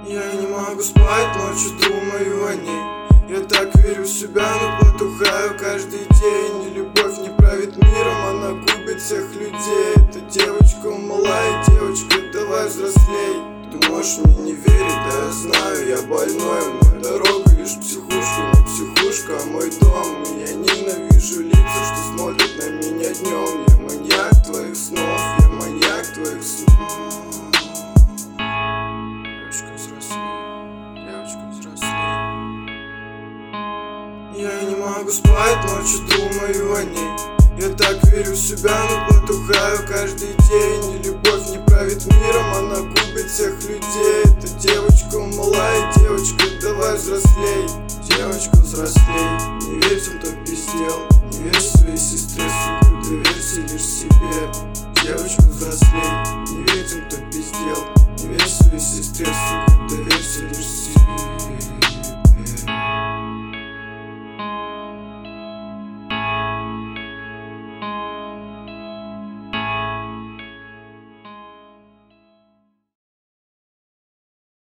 Я не могу спать ночью, думаю о ней. Я так верю в себя, но потухаю каждый день. И любовь не правит миром, она губит всех людей. Эта девочка малая, девочка, давай взрослей. Ты можешь мне не верить, да я знаю, я больной. Моя дорога лишь психушка, но психушка мой дом. И я ненавижу лица, что смотрят на меня днем. Я маньяк твоих снов, я маньяк твоих снов. Девочка взрослей, девочка взрослей. Я не могу спать ночью, думаю о ней. Я так верю в себя, но потухаю каждый день. И любовь не правит миром, она губит всех людей. Эта девочка малая, девочка, давай взрослей. Девочка взрослей, не верь тем, кто пиздел. Не верь своей сестре, сука, доверься лишь себе. Девочка взрослей, не верь тем, кто пиздел. Не верь своей сестре, сука, доверься лишь себе.